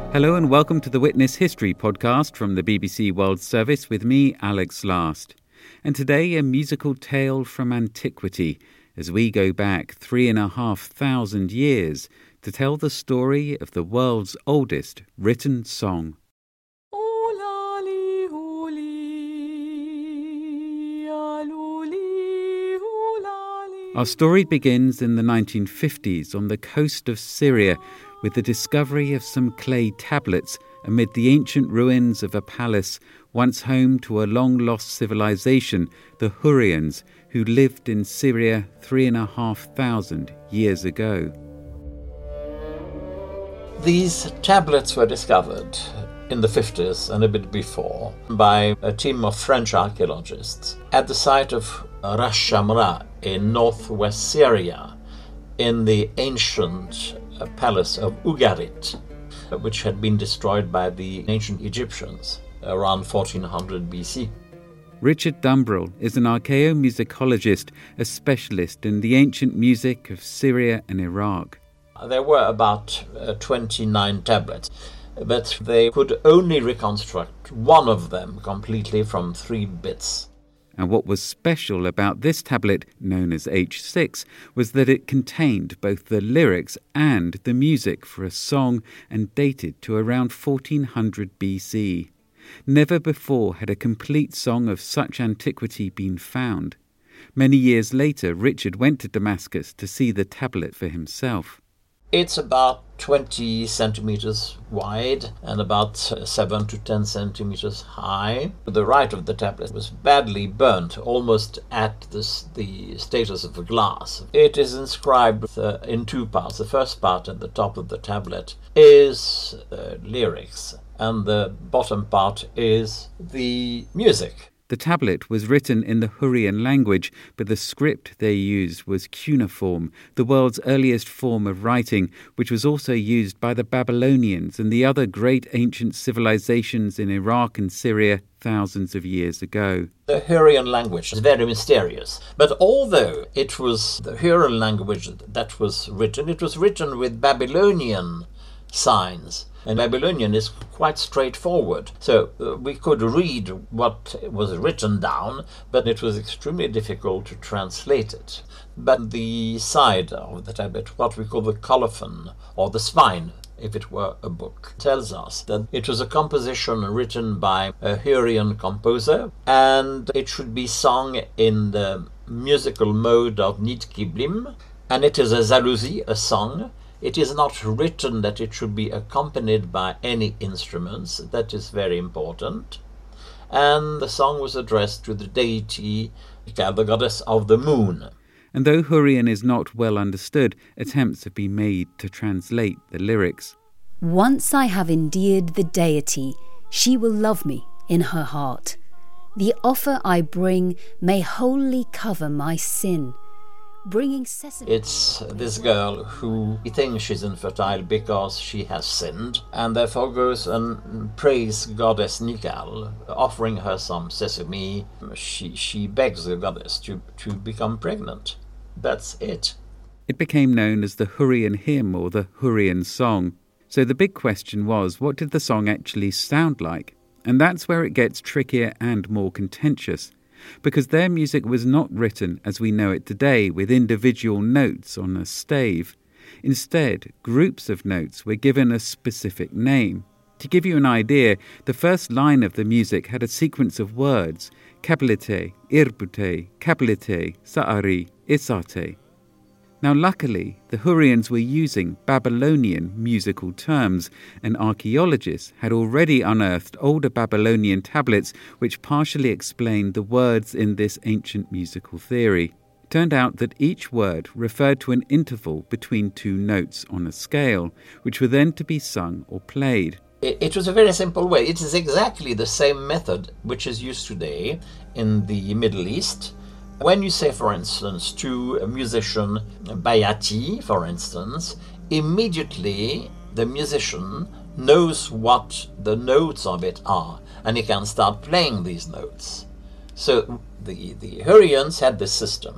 Hello and welcome to the Witness History podcast from the BBC World Service with me, Alex Last. And today a musical tale from antiquity as we go back 3,500 years to tell the story of the world's oldest written song. Our story begins in the 1950s on the coast of Syria with the discovery of some clay tablets amid the ancient ruins of a palace once home to a long-lost civilization, the Hurrians, who lived in Syria 3,500 years ago. These tablets were discovered in the 50s and a bit before by a team of French archaeologists at the site of Ras Shamra in northwest Syria, in the ancient palace of Ugarit, which had been destroyed by the ancient Egyptians around 1400 BC. Richard Dumbrell is an archaeomusicologist, a specialist in the ancient music of Syria and Iraq. There were about 29 tablets, but they could only reconstruct one of them completely from 3 bits. And what was special about this tablet, known as H6, was that it contained both the lyrics and the music for a song and dated to around 1400 BC. Never before had a complete song of such antiquity been found. Many years later, Richard went to Damascus to see the tablet for himself. It's about 20 centimeters wide and about 7 to 10 centimeters high. The right of the tablet was badly burnt, almost at the status of a glass. It is inscribed in 2 parts. The first part at the top of the tablet is lyrics, and the bottom part is the music. The tablet was written in the Hurrian language, but the script they used was cuneiform, the world's earliest form of writing, which was also used by the Babylonians and the other great ancient civilizations in Iraq and Syria thousands of years ago. The Hurrian language is very mysterious, but although it was the Hurrian language that was written, it was written with Babylonian signs. And Babylonian is quite straightforward. So we could read what was written down, but it was extremely difficult to translate it. But the side of the tablet, what we call the colophon, or the spine, if it were a book, tells us that it was a composition written by a Hurrian composer, and it should be sung in the musical mode of Nit Kiblim, and it is a jalousie, a song. It is not written that it should be accompanied by any instruments. That is very important. And the song was addressed to the deity, the goddess of the moon. And though Hurrian is not well understood, attempts have been made to translate the lyrics. Once I have endeared the deity, she will love me in her heart. The offer I bring may wholly cover my sin. It's this girl who thinks she's infertile because she has sinned, and therefore goes and prays goddess Nikal, offering her some sesame. She begs the goddess to become pregnant. That's it. It became known as the Hurrian hymn or the Hurrian song. So the big question was, what did the song actually sound like? And that's where it gets trickier and more contentious, because their music was not written as we know it today with individual notes on a stave. Instead, groups of notes were given a specific name. To give you an idea, the first line of the music had a sequence of words: Kaplite, Irbute, Kaplite, Sa'ari, Isate. Now luckily, the Hurrians were using Babylonian musical terms, and archaeologists had already unearthed older Babylonian tablets which partially explained the words in this ancient musical theory. It turned out that each word referred to an interval between 2 notes on a scale, which were then to be sung or played. It was a very simple way. It is exactly the same method which is used today in the Middle East. When you say, for instance, to a musician, Bayati, for instance, immediately the musician knows what the notes of it are, and he can start playing these notes. So the Hurrians had this system.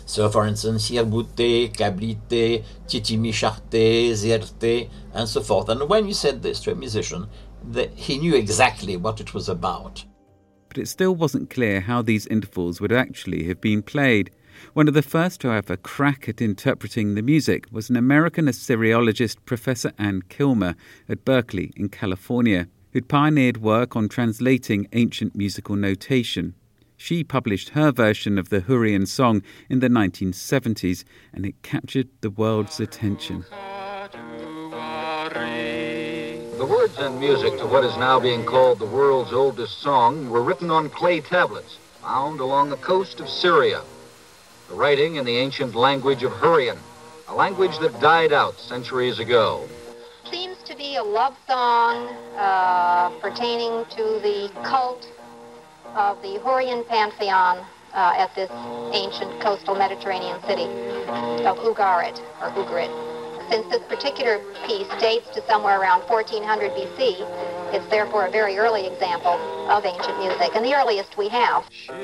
So, for instance, Yerbute, Kablite, Titimicharte, Zerte, and so forth. And when you said this to a musician, he knew exactly what it was about. But it still wasn't clear how these intervals would actually have been played. One of the first to have a crack at interpreting the music was an American Assyriologist, Professor Ann Kilmer, at Berkeley in California, who'd pioneered work on translating ancient musical notation. She published her version of the Hurrian song in the 1970s, and it captured the world's attention. The words and music to what is now being called the world's oldest song were written on clay tablets found along the coast of Syria. The writing in the ancient language of Hurrian, a language that died out centuries ago. Seems to be a love song pertaining to the cult of the Hurrian pantheon at this ancient coastal Mediterranean city of Ugarit, or Ugarit. Since this particular piece dates to somewhere around 1400 BC, it's therefore a very early example of ancient music, and the earliest we have.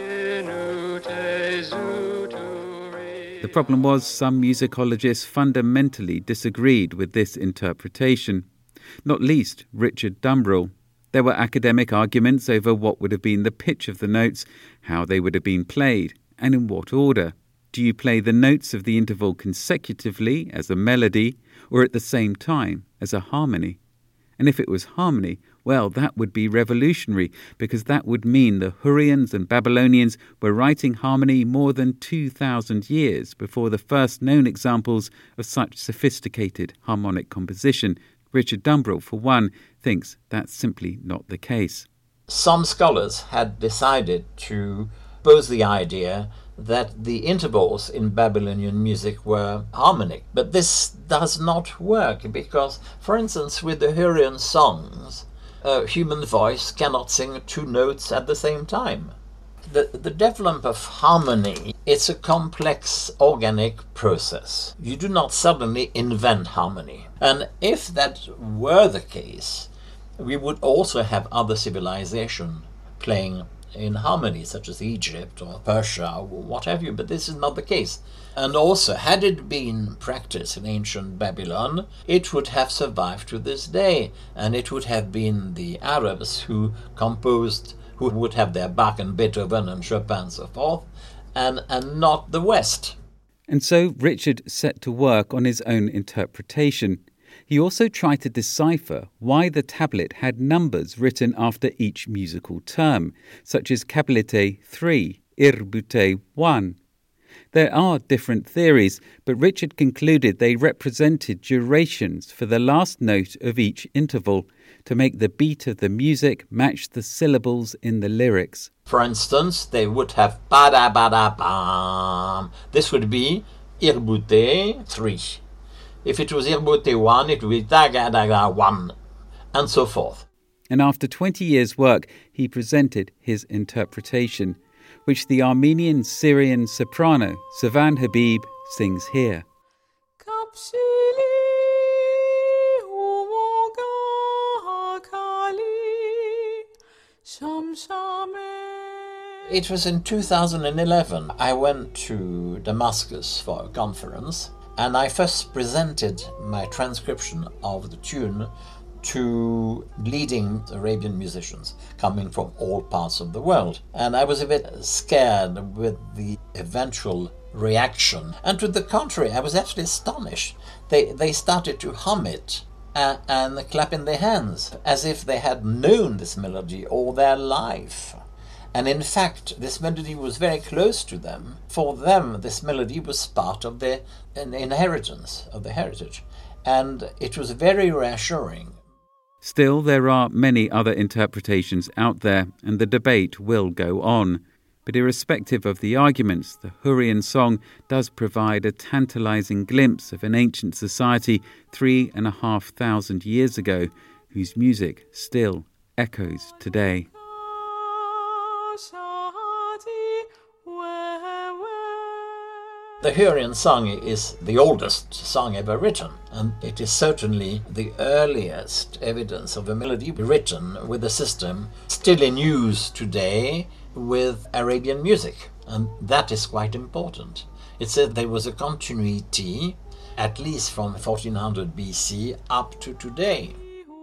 The problem was some musicologists fundamentally disagreed with this interpretation, not least Richard Dumbrell. There were academic arguments over what would have been the pitch of the notes, how they would have been played, and in what order. Do you play the notes of the interval consecutively as a melody, or at the same time as a harmony? And if it was harmony, well, that would be revolutionary, because that would mean the Hurrians and Babylonians were writing harmony more than 2,000 years before the first known examples of such sophisticated harmonic composition. Richard Dumbrell, for one, thinks that's simply not the case. Some scholars had decided to pose the idea that the intervals in Babylonian music were harmonic. But this does not work because, for instance, with the Hurrian songs, a human voice cannot sing two notes at the same time. The development of harmony, it's a complex organic process. You do not suddenly invent harmony. And if that were the case, we would also have other civilizations playing in harmony, such as Egypt or Persia or what have you, but this is not the case. And also, had it been practiced in ancient Babylon, it would have survived to this day, and it would have been the Arabs who composed, who would have their Bach and Beethoven and Chopin and so forth, and not the West. And so Richard set to work on his own interpretation. He also tried to decipher why the tablet had numbers written after each musical term, such as Kablite 3, Yerbute 1. There are different theories, but Richard concluded they represented durations for the last note of each interval to make the beat of the music match the syllables in the lyrics. For instance, they would have ba-da-ba-da-bam. This would be Yerbute 3. If it was Yerbute 1, it would be da-ga-da-ga 1, and so forth. And after 20 years' work, he presented his interpretation, which the Armenian Syrian soprano Savan Habib sings here. It was in 2011. I went to Damascus for a conference, and I first presented my transcription of the tune to leading Arabian musicians coming from all parts of the world. And I was a bit scared with the eventual reaction. And to the contrary, I was actually astonished. They started to hum it and clap in their hands as if they had known this melody all their life. And in fact, this melody was very close to them. For them, this melody was part of their inheritance, of their heritage. And it was very reassuring. Still, there are many other interpretations out there, and the debate will go on. But irrespective of the arguments, the Hurrian song does provide a tantalizing glimpse of an ancient society 3,500 years ago, whose music still echoes today. The Hurrian song is the oldest song ever written, and it is certainly the earliest evidence of a melody written with a system still in use today with Arabian music, and that is quite important. It said there was a continuity at least from 1400 BC up to today.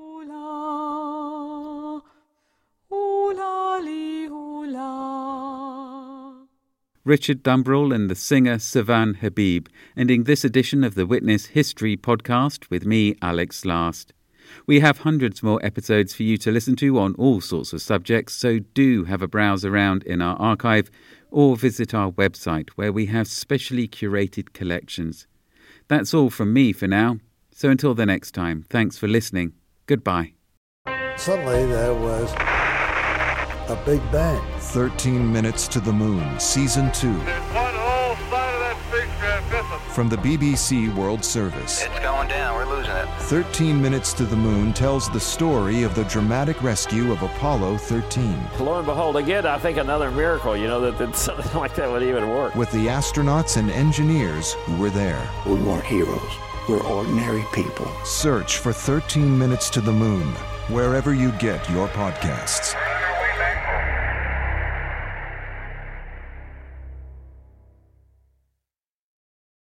Richard Dumbrell and the singer Savan Habib, ending this edition of the Witness History podcast with me, Alex Last. We have hundreds more episodes for you to listen to on all sorts of subjects, so do have a browse around in our archive or visit our website where we have specially curated collections. That's all from me for now, so until the next time, thanks for listening. Goodbye. Suddenly there was a big bang. 13 Minutes to the Moon, Season 2. There's one whole side of that spacecraft missing. From the BBC World Service. It's going down. We're losing it. 13 Minutes to the Moon tells the story of the dramatic rescue of Apollo 13. Lo and behold, again, I think another miracle, that something like that would even work. With the astronauts and engineers who were there. We weren't heroes. We're ordinary people. Search for 13 Minutes to the Moon, wherever you get your podcasts.